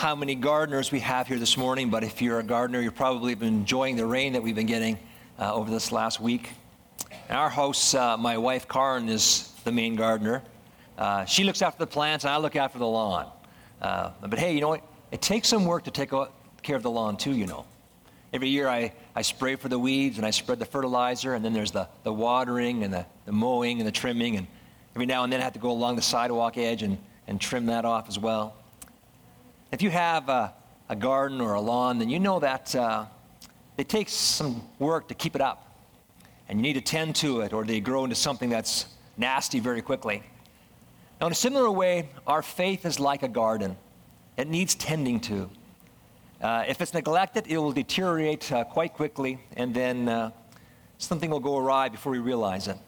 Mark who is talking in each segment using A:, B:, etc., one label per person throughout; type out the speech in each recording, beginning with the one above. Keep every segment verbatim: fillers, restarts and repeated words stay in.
A: How many gardeners we have here this morning, but if you're a gardener, you're probably been enjoying the rain that we've been getting uh, over this last week. In our house, uh, my wife, Karen, is the main gardener. Uh, she looks after the plants, and I look after the lawn. Uh, but hey, you know what? It takes some work to take care of the lawn, too, you know. Every year I, I spray for the weeds, and I spread the fertilizer, and then there's the, the watering and the, the mowing and the trimming, and every now and then I have to go along the sidewalk edge and, and trim that off as well. If you have a, a garden or a lawn, then you know that uh, it takes some work to keep it up. And you need to tend to it, or they grow into something that's nasty very quickly. Now, in a similar way, our faith is like a garden. It needs tending to. Uh, if it's neglected, it will deteriorate uh, quite quickly, and then uh, something will go awry before we realize it.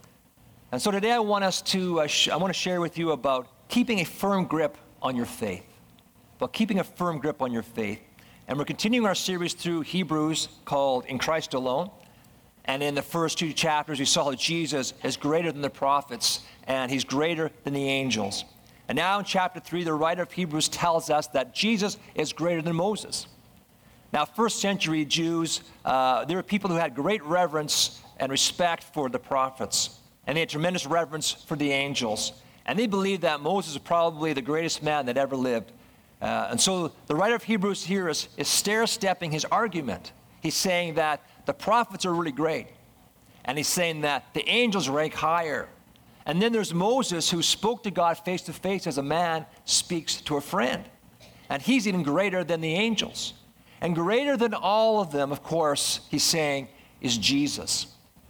A: And so today I want us to, uh, sh- I want to share with you about keeping a firm grip on your faith. But keeping a firm grip on your faith. And we're continuing our series through Hebrews called In Christ Alone. And in the first two chapters, we saw that Jesus is greater than the prophets, and he's greater than the angels. And now in chapter three, the writer of Hebrews tells us that Jesus is greater than Moses. Now, first century Jews, uh, there were people who had great reverence and respect for the prophets. And they had tremendous reverence for the angels. And they believed that Moses was probably the greatest man that ever lived. Uh, and so the writer of Hebrews here is, is stair-stepping his argument. He's saying that the prophets are really great. And he's saying that the angels rank higher. And then there's Moses, who spoke to God face-to-face as a man speaks to a friend. And he's even greater than the angels. And greater than all of them, of course, he's saying, is Jesus.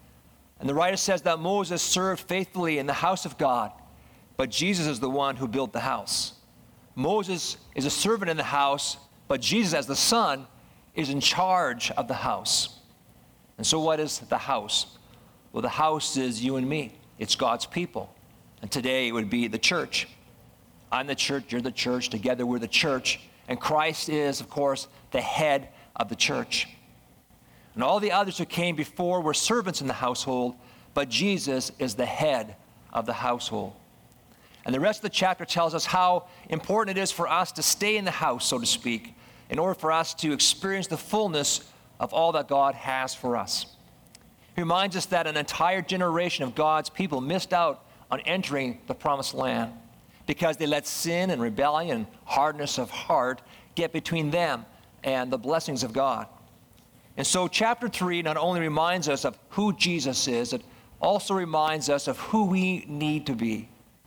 A: And the writer says that Moses served faithfully in the house of God, but Jesus is the one who built the house. Moses is a servant in the house, but Jesus as the son is in charge of the house. And so what is the house? Well, the house is you and me. It's God's people. And today it would be the church. I'm the church, you're the church, together we're the church. And Christ is, of course, the head of the church. And all the others who came before were servants in the household, but Jesus is the head of the household. And the rest of the chapter tells us how important it is for us to stay in the house, so to speak, in order for us to experience the fullness of all that God has for us. He reminds us that an entire generation of God's people missed out on entering the promised land because they let sin and rebellion and hardness of heart get between them and the blessings of God. And so chapter three not only reminds us of who Jesus is, it also reminds us of who we need to be.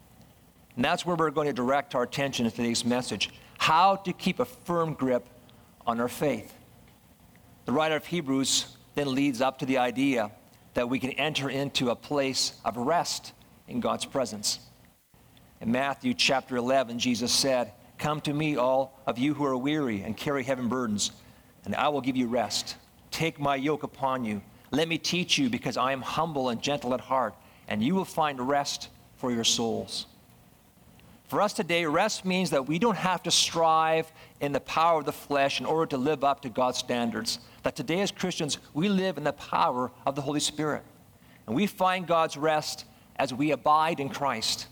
A: And that's where we're going to direct our attention in today's message, how to keep a firm grip on our faith. The writer of Hebrews then leads up to the idea that we can enter into a place of rest in God's presence. In Matthew chapter eleven, Jesus said, "Come to me, all of you who are weary and carry heavy burdens, and I will give you rest. Take my yoke upon you. Let me teach you, because I am humble and gentle at heart, and you will find rest for your souls." For us today, rest means that we don't have to strive in the power of the flesh in order to live up to God's standards. That today as Christians, we live in the power of the Holy Spirit. And we find God's rest as we abide in Christ.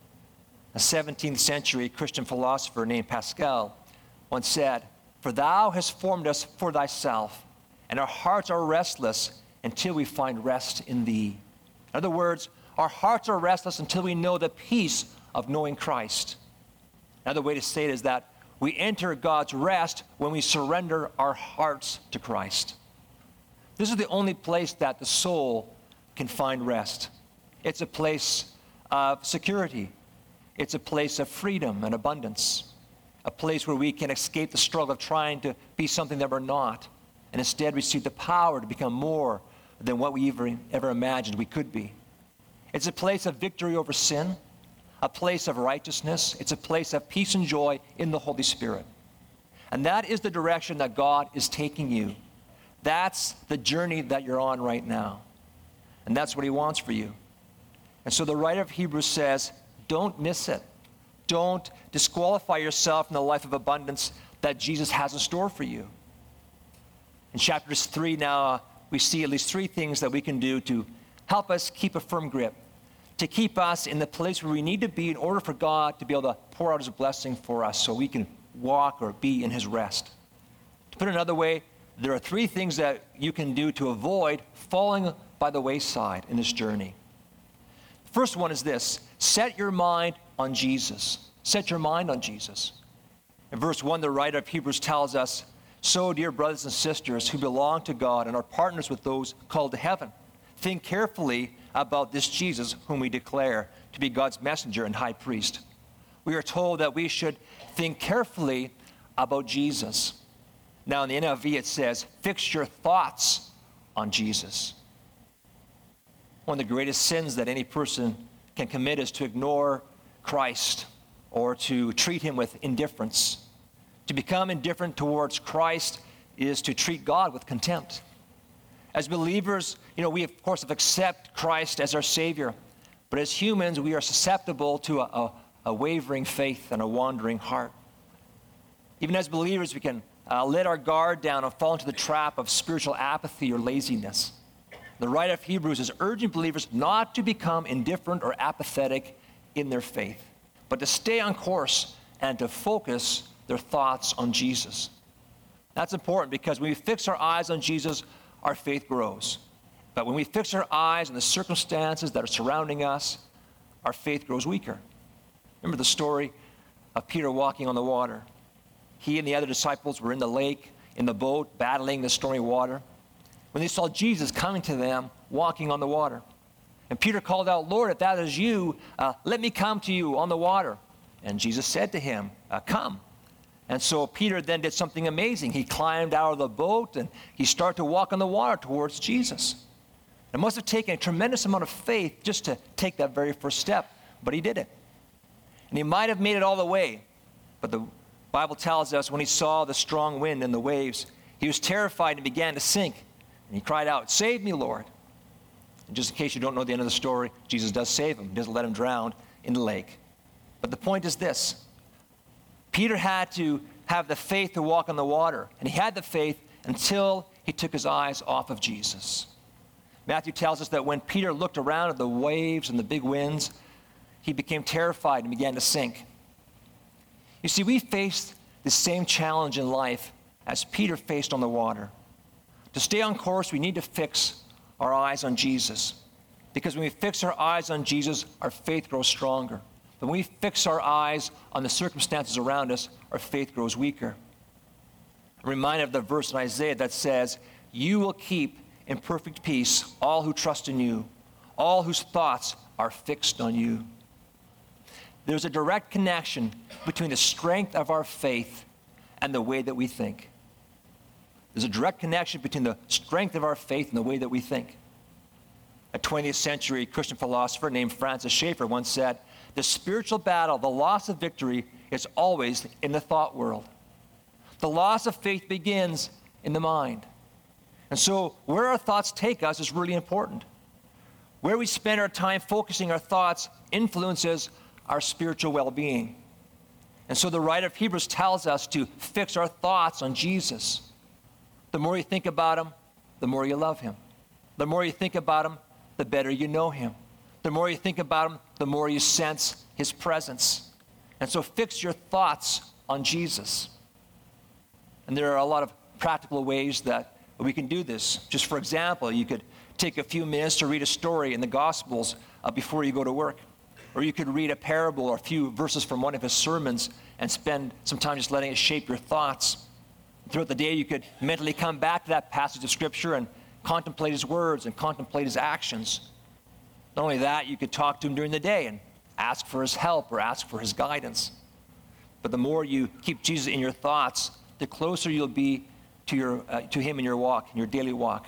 A: A seventeenth century Christian philosopher named Pascal once said, "For thou hast formed us for thyself, and our hearts are restless until we find rest in thee." In other words, our hearts are restless until we know the peace of knowing Christ. Another way to say it is that we enter God's rest when we surrender our hearts to Christ. This is the only place that the soul can find rest. It's a place of security. It's a place of freedom and abundance. A place where we can escape the struggle of trying to be something that we're not, and instead receive the power to become more than what we ever, ever imagined we could be. It's a place of victory over sin, a place of righteousness. It's a place of peace and joy in the Holy Spirit. And that is the direction that God is taking you. That's the journey that you're on right now. And that's what he wants for you. And so the writer of Hebrews says, don't miss it. Don't disqualify yourself from the life of abundance that Jesus has in store for you. In chapters three now, uh, we see at least three things that we can do to help us keep a firm grip, to keep us in the place where we need to be in order for God to be able to pour out his blessing for us so we can walk or be in his rest. To put it another way, there are three things that you can do to avoid falling by the wayside in this journey. First one is this: set your mind on Jesus. Set your mind on Jesus. In verse one, the writer of Hebrews tells us, "So, dear brothers and sisters who belong to God and are partners with those called to heaven, think carefully about this Jesus whom we declare to be God's messenger and high priest." We are told that we should think carefully about Jesus. Now in the N I V it says, fix your thoughts on Jesus. One of the greatest sins that any person can commit is to ignore Christ or to treat him with indifference. To become indifferent towards Christ is to treat God with contempt. As believers, you know, we of course have accepted Christ as our Savior, but as humans, we are susceptible to a, a, a wavering faith and a wandering heart. Even as believers, we can uh, let our guard down and fall into the trap of spiritual apathy or laziness. The writer of Hebrews is urging believers not to become indifferent or apathetic in their faith, but to stay on course and to focus their thoughts on Jesus. That's important because when we fix our eyes on Jesus, our faith grows. But when we fix our eyes on the circumstances that are surrounding us, our faith grows weaker. Remember the story of Peter walking on the water. He and the other disciples were in the lake, in the boat, battling the stormy water, when they saw Jesus coming to them, walking on the water. And Peter called out, "Lord, if that is you, uh, let me come to you on the water." And Jesus said to him, uh, "Come." And so Peter then did something amazing. He climbed out of the boat and he started to walk on the water towards Jesus. It must have taken a tremendous amount of faith just to take that very first step, but he did it. And he might have made it all the way, but the Bible tells us when he saw the strong wind and the waves, he was terrified and began to sink. And he cried out, "Save me, Lord." And just in case you don't know the end of the story, Jesus does save him. He doesn't let him drown in the lake. But the point is this: Peter had to have the faith to walk on the water, and he had the faith until he took his eyes off of Jesus. Matthew tells us that when Peter looked around at the waves and the big winds, he became terrified and began to sink. You see, we face the same challenge in life as Peter faced on the water. To stay on course, we need to fix our eyes on Jesus, because when we fix our eyes on Jesus, our faith grows stronger. But when we fix our eyes on the circumstances around us, our faith grows weaker. I'm reminded of the verse in Isaiah that says, "You will keep in perfect peace all who trust in you, all whose thoughts are fixed on you." There's a direct connection between the strength of our faith and the way that we think. There's a direct connection between the strength of our faith and the way that we think. A twentieth century Christian philosopher named Francis Schaeffer once said, "The spiritual battle, the loss of victory, is always in the thought world." The loss of faith begins in the mind. And so where our thoughts take us is really important. Where we spend our time focusing our thoughts influences our spiritual well-being. And so the writer of Hebrews tells us to fix our thoughts on Jesus. The more you think about him, the more you love him. The more you think about him, the better you know him. The more you think about him, the more you sense his presence. And so fix your thoughts on Jesus. And there are a lot of practical ways that we can do this. Just for example, you could take a few minutes to read a story in the Gospels uh, before you go to work. Or you could read a parable or a few verses from one of his sermons and spend some time just letting it shape your thoughts. Throughout the day, you could mentally come back to that passage of Scripture and contemplate his words and contemplate his actions. Not only that, you could talk to him during the day and ask for his help or ask for his guidance. But the more you keep Jesus in your thoughts, the closer you'll be to, your, uh, to him in your walk, in your daily walk.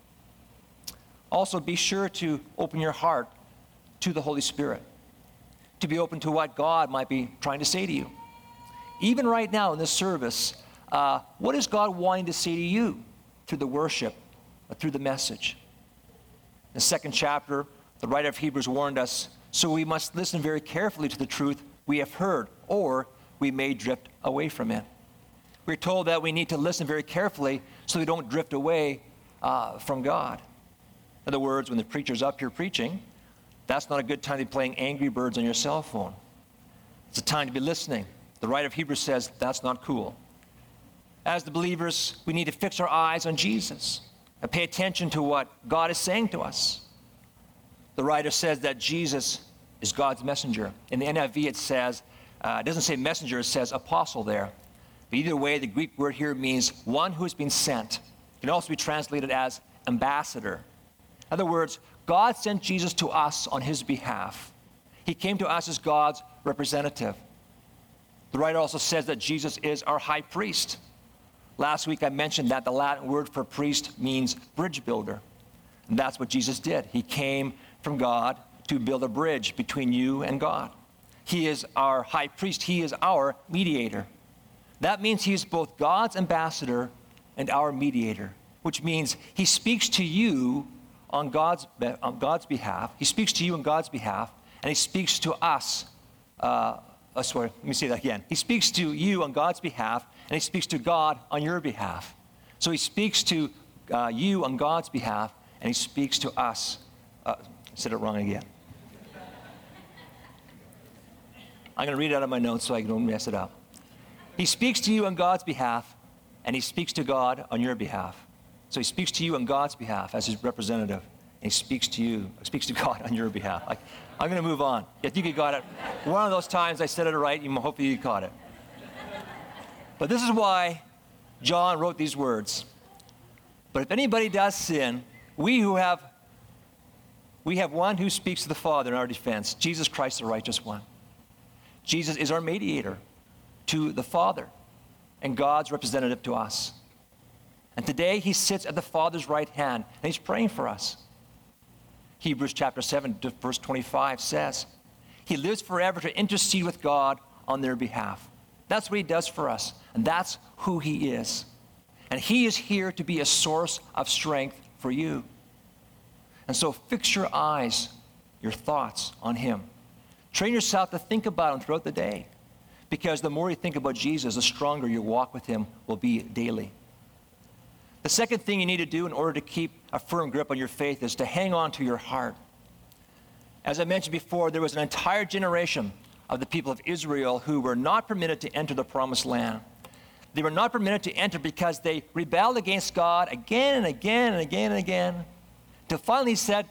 A: Also, be sure to open your heart to the Holy Spirit, to be open to what God might be trying to say to you. Even right now in this service, uh, what is God wanting to say to you through the worship, or through the message? In the second chapter, the writer of Hebrews warned us, so we must listen very carefully to the truth we have heard, or we may drift away from it. We're told that we need to listen very carefully so we don't drift away uh, from God. In other words, when the preacher's up here preaching, that's not a good time to be playing Angry Birds on your cell phone. It's a time to be listening. The writer of Hebrews says that's not cool. As the believers, we need to fix our eyes on Jesus and pay attention to what God is saying to us. The writer says that Jesus is God's messenger. In the N I V, it says, uh, it doesn't say messenger, it says apostle there. But either way, the Greek word here means one who has been sent. It can also be translated as ambassador. In other words, God sent Jesus to us on his behalf. He came to us as God's representative. The writer also says that Jesus is our high priest. Last week I mentioned that the Latin word for priest means bridge builder. And that's what Jesus did. He came from God to build a bridge between you and God. He is our high priest. He is our mediator. That means he is both God's ambassador and our mediator, which means he speaks to you on God's, on God's behalf. He speaks to you on God's behalf, and he speaks to us. Uh, oh, sorry, let me say that again. He speaks to you on God's behalf, and he speaks to God on your behalf. So he speaks to uh, you on God's behalf, and he speaks to us. Uh, I said it wrong again. I'm going to read it out of my notes so I don't mess it up. He speaks to you on God's behalf, and he speaks to God on your behalf. So he speaks to you on God's behalf as his representative, and he speaks to you, speaks to God on your behalf. I, I'm going to move on. If you got it, one of those times I said it right, you hopefully you caught it. But this is why John wrote these words. But if anybody does sin, we who have, we have one who speaks to the Father in our defense, Jesus Christ, the righteous one. Jesus is our mediator to the Father and God's representative to us. And today he sits at the Father's right hand and he's praying for us. Hebrews chapter seven, verse twenty-five says, he lives forever to intercede with God on their behalf. That's what he does for us, and that's who he is. And he is here to be a source of strength for you. And so fix your eyes, your thoughts on him. Train yourself to think about him throughout the day, because the more you think about Jesus, the stronger your walk with him will be daily. The second thing you need to do in order to keep a firm grip on your faith is to hang on to your heart. As I mentioned before, there was an entire generation of the people of Israel who were not permitted to enter the promised land. They were not permitted to enter because they rebelled against God again and again and again and again, till finally he said,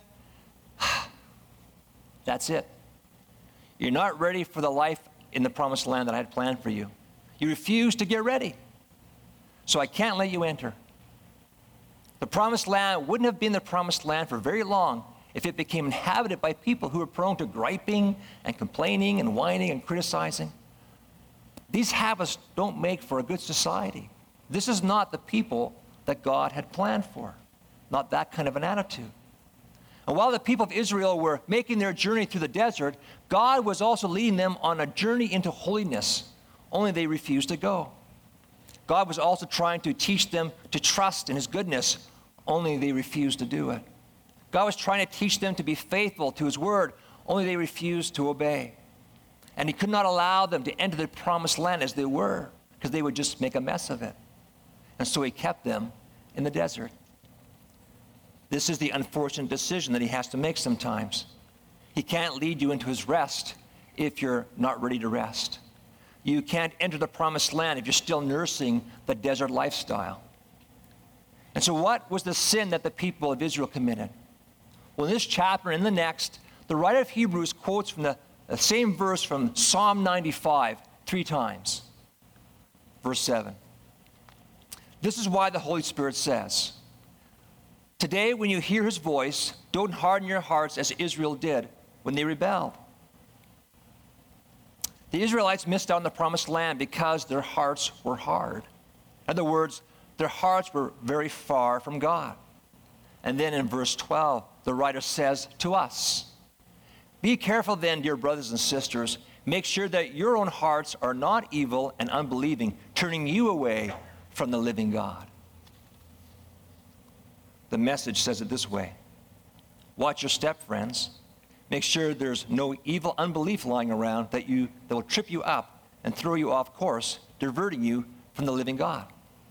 A: that's it. You're not ready for the life in the promised land that I had planned for you. You refuse to get ready, so I can't let you enter. The promised land wouldn't have been the promised land for very long if it became inhabited by people who were prone to griping and complaining and whining and criticizing. These habits don't make for a good society. This is not the people that God had planned for, not that kind of an attitude. And while the people of Israel were making their journey through the desert, God was also leading them on a journey into holiness, only they refused to go. God was also trying to teach them to trust in his goodness, only they refused to do it. God was trying to teach them to be faithful to his word, only they refused to obey. And he could not allow them to enter the promised land as they were, because they would just make a mess of it. And so he kept them in the desert. This is the unfortunate decision that he has to make sometimes. He can't lead you into his rest if you're not ready to rest. You can't enter the promised land if you're still nursing the desert lifestyle. And so what was the sin that the people of Israel committed? Well, in this chapter and in the next, the writer of Hebrews quotes from the, the same verse from Psalm ninety-five three times. Verse seven. This is why the Holy Spirit says, today when you hear his voice, don't harden your hearts as Israel did when they rebelled. The Israelites missed out on the promised land because their hearts were hard. In other words, their hearts were very far from God. And then in verse twelve, the writer says to us, be careful then, dear brothers and sisters, make sure that your own hearts are not evil and unbelieving, turning you away from the living God. The Message says it this way, watch your step, friends. Make sure there's no evil unbelief lying around that you that will trip you up and throw you off course, diverting you from the living God.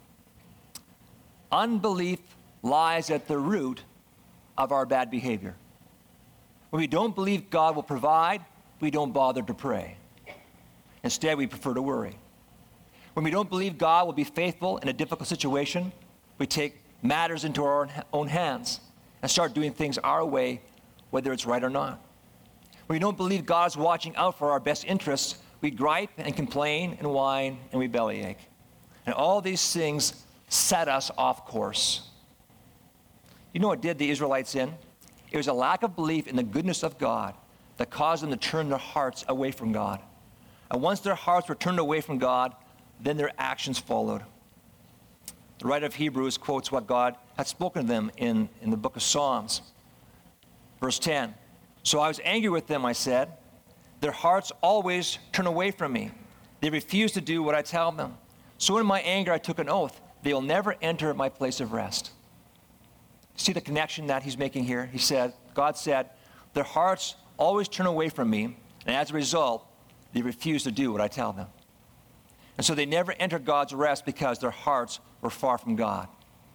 A: Unbelief lies at the root of our bad behavior. When we don't believe God will provide, we don't bother to pray. Instead, we prefer to worry. When we don't believe God will be faithful in a difficult situation, we take matters into our own hands and start doing things our way, whether it's right or not. When we don't believe God's watching out for our best interests, we gripe and complain and whine and we bellyache. And all these things set us off course. You know what did the Israelites in? It was a lack of belief in the goodness of God that caused them to turn their hearts away from God. And once their hearts were turned away from God, then their actions followed. The writer of Hebrews quotes what God had spoken to them in, in the book of Psalms. Verse ten, "So I was angry with them, I said. Their hearts always turn away from me. They refuse to do what I tell them. So in my anger I took an oath. They will never enter my place of rest." See the connection that he's making here? He said, God said, their hearts always turn away from me, and as a result, they refuse to do what I tell them. And so they never enter God's rest because their hearts were far from God.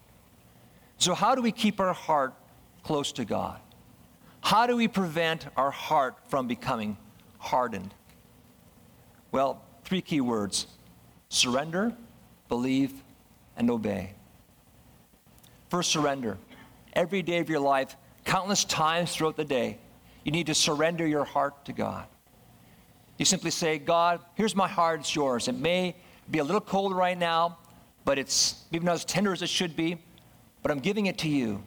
A: So how do we keep our heart close to God? How do we prevent our heart from becoming hardened? Well, three key words: surrender, believe, and obey. First, surrender. Every day of your life, countless times throughout the day, you need to surrender your heart to God. You simply say, God, here's my heart, it's yours. It may be a little cold right now, but it's maybe not as tender as it should be, but I'm giving it to you.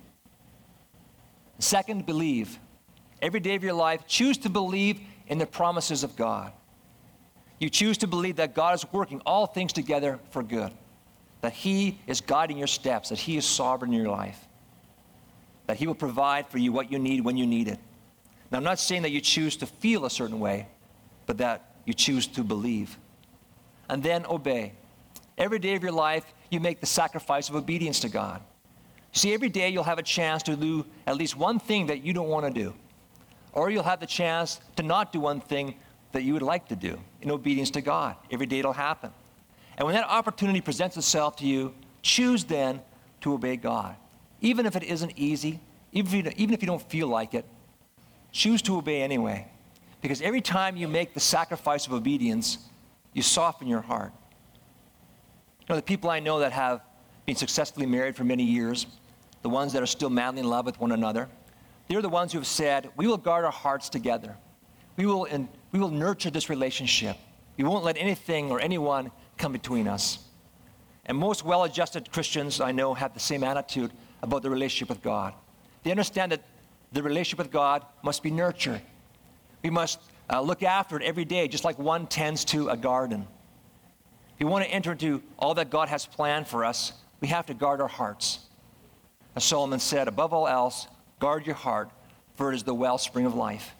A: Second, believe. Every day of your life, choose to believe in the promises of God. You choose to believe that God is working all things together for good, that He is guiding your steps, that He is sovereign in your life, that He will provide for you what you need when you need it. Now, I'm not saying that you choose to feel a certain way, but that you choose to believe. And then obey. Every day of your life, you make the sacrifice of obedience to God. See, every day you'll have a chance to do at least one thing that you don't want to do. Or you'll have the chance to not do one thing that you would like to do in obedience to God. Every day it'll happen. And when that opportunity presents itself to you, choose then to obey God. Even if it isn't easy, even if you, even if you don't feel like it, choose to obey anyway. Because every time you make the sacrifice of obedience, you soften your heart. You know, the people I know that have been successfully married for many years, the ones that are still madly in love with one another, they're the ones who have said, we will guard our hearts together. We will, in, we will nurture this relationship. We won't let anything or anyone come between us. And most well-adjusted Christians I know have the same attitude about the relationship with God. They understand that the relationship with God must be nurtured. We must uh, look after it every day, just like one tends to a garden. If we want to enter into all that God has planned for us, we have to guard our hearts. As Solomon said, above all else, guard your heart, for it is the wellspring of life.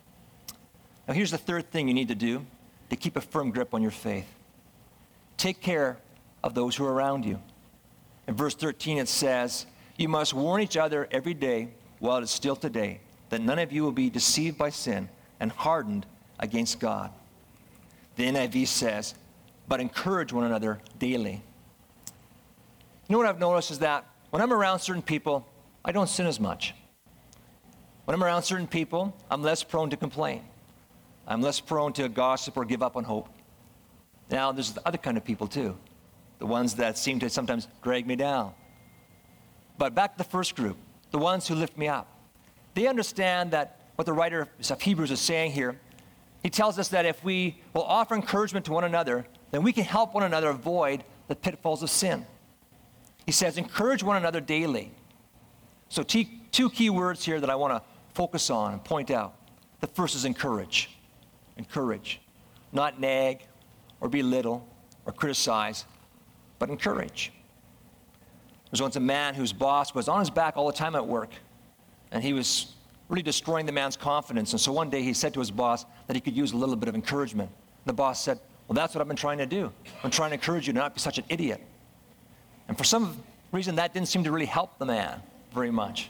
A: Now here's the third thing you need to do to keep a firm grip on your faith. Take care of those who are around you. In verse thirteen it says, you must warn each other every day while it is still today, that none of you will be deceived by sin and hardened against God. The N I V says, but encourage one another daily. You know what I've noticed is that when I'm around certain people, I don't sin as much. When I'm around certain people, I'm less prone to complain. I'm less prone to gossip or give up on hope. Now, there's the other kind of people too, the ones that seem to sometimes drag me down. But back to the first group, the ones who lift me up. They understand that what the writer of Hebrews is saying here. He tells us that if we will offer encouragement to one another, then we can help one another avoid the pitfalls of sin. He says, encourage one another daily. So t- two key words here that I want to focus on and point out. The first is encourage. Encourage. Not nag or belittle or criticize, but encourage. There was once a man whose boss was on his back all the time at work, and he was really destroying the man's confidence. And so one day he said to his boss that he could use a little bit of encouragement. The boss said, well, that's what I've been trying to do. I'm trying to encourage you to not be such an idiot. And for some reason, that didn't seem to really help the man very much.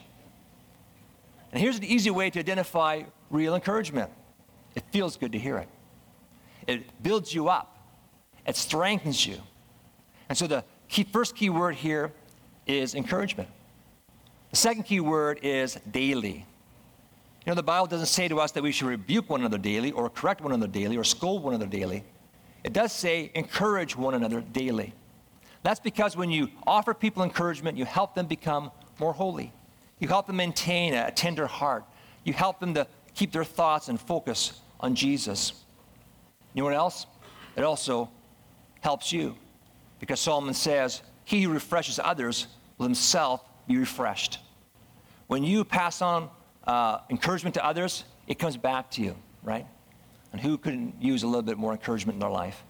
A: And here's an easy way to identify real encouragement. It feels good to hear it. It builds you up. It strengthens you. And so the key, first key word here is encouragement. The second key word is daily. You know, the Bible doesn't say to us that we should rebuke one another daily or correct one another daily or scold one another daily. It does say encourage one another daily. That's because when you offer people encouragement, you help them become more holy. You help them maintain a tender heart. You help them to keep their thoughts and focus on Jesus. You know what else? It also helps you, because Solomon says, he who refreshes others will himself be refreshed. When you pass on uh, encouragement to others, it comes back to you, right? And who couldn't use a little bit more encouragement in their life?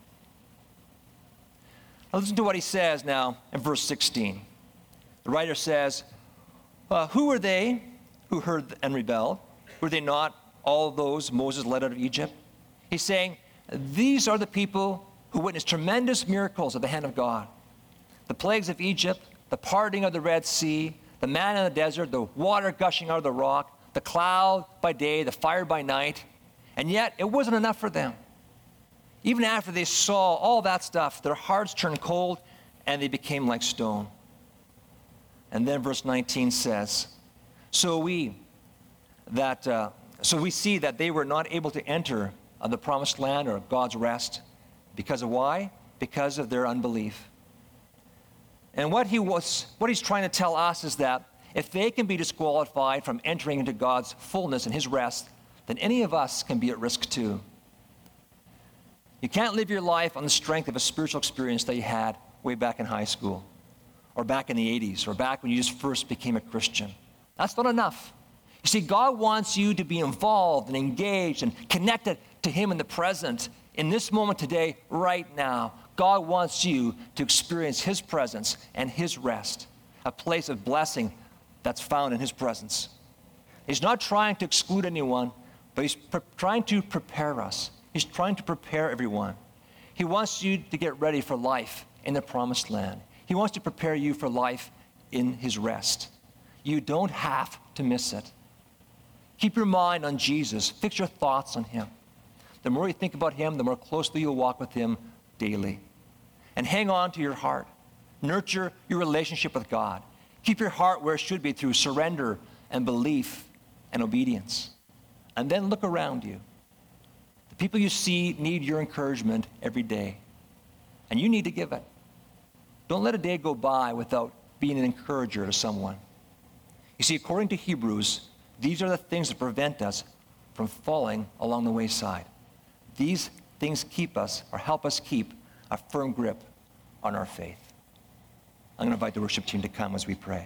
A: Now listen to what he says now in verse sixteen. The writer says, uh, who were they who heard and rebelled? Were they not all those Moses led out of Egypt? He's saying, these are the people who witnessed tremendous miracles of the hand of God. The plagues of Egypt, the parting of the Red Sea, the manna in the desert, the water gushing out of the rock, the cloud by day, the fire by night. And yet, it wasn't enough for them. Even after they saw all that stuff, their hearts turned cold and they became like stone. And then verse nineteen says, so we, that, uh, so we see that they were not able to enter uh, the promised land or God's rest. Because of why? Because of their unbelief. And what he was, what he's trying to tell us is that if they can be disqualified from entering into God's fullness and his rest, then any of us can be at risk too. You can't live your life on the strength of a spiritual experience that you had way back in high school, or back in the eighties, or back when you just first became a Christian. That's not enough. You see, God wants you to be involved and engaged and connected to him in the present, in this moment today, right now. God wants you to experience his presence and his rest, a place of blessing that's found in his presence. He's not trying to exclude anyone, but he's pre- trying to prepare us. He's trying to prepare everyone. He wants you to get ready for life in the promised land. He wants to prepare you for life in his rest. You don't have to miss it. Keep your mind on Jesus. Fix your thoughts on him. The more you think about him, the more closely you'll walk with him daily. And hang on to your heart. Nurture your relationship with God. Keep your heart where it should be through surrender and belief and obedience. And then look around you. The people you see need your encouragement every day. And you need to give it. Don't let a day go by without being an encourager to someone. You see, according to Hebrews, these are the things that prevent us from falling along the wayside. These things keep us, or help us keep, a firm grip on our faith. I'm going to invite the worship team to come as we pray.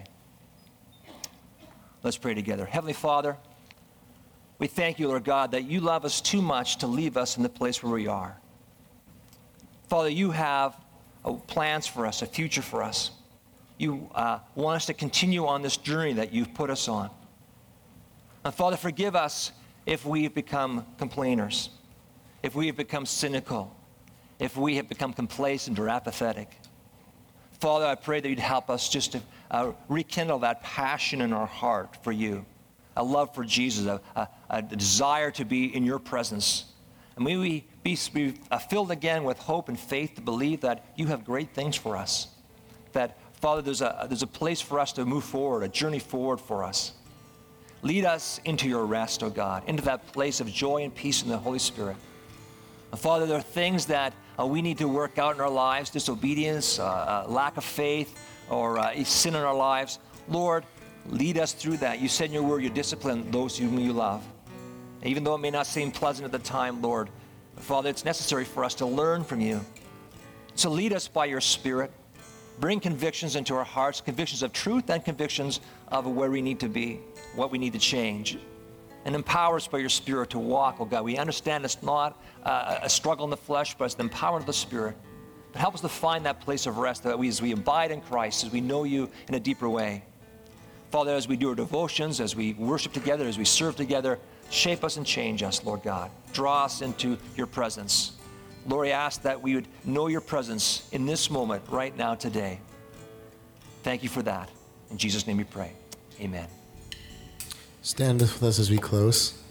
A: Let's pray together. Heavenly Father, we thank you, Lord God, that you love us too much to leave us in the place where we are. Father, you have uh, plans for us, a future for us. You uh, want us to continue on this journey that you've put us on. And Father, forgive us if we have become complainers, if we have become cynical, if we have become complacent or apathetic. Father, I pray that you'd help us just to uh, rekindle that passion in our heart for you, a love for Jesus, a, a, a desire to be in your presence. And may we be, be uh, filled again with hope and faith to believe that you have great things for us. That, Father, there's a, there's a place for us to move forward, a journey forward for us. Lead us into your rest, O God, into that place of joy and peace in the Holy Spirit. And Father, there are things that uh, we need to work out in our lives, disobedience, uh, uh, lack of faith, or uh, sin in our lives. Lord, lead us through that. You said in your word, you discipline those whom you love. And even though it may not seem pleasant at the time, Lord, Father, it's necessary for us to learn from you. So lead us by your Spirit. Bring convictions into our hearts, convictions of truth and convictions of where we need to be, what we need to change. And empower us by your Spirit to walk, oh God. We understand it's not uh, a struggle in the flesh, but it's the empowerment of the Spirit. But help us to find that place of rest that we, as we abide in Christ, as we know you in a deeper way. Father, as we do our devotions, as we worship together, as we serve together, shape us and change us, Lord God. Draw us into your presence. Lord, I ask that we would know your presence in this moment, right now, today. Thank you for that. In Jesus' name we pray. Amen.
B: Stand with us as we close.